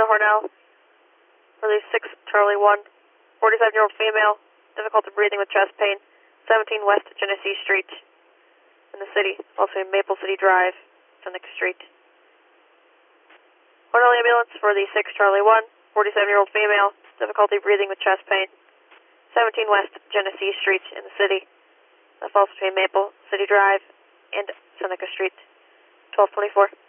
Hornell. Release 6 Charlie 1, 47-year-old female, difficulty breathing with chest pain, 17 West Genesee Street in the city, also in Maple City Drive, Seneca Street. Hornell ambulance for the 6 Charlie 1, 47-year-old female, difficulty breathing with chest pain, 17 West Genesee Street in the city. That falls between Maple City Drive and Seneca Street, 1224.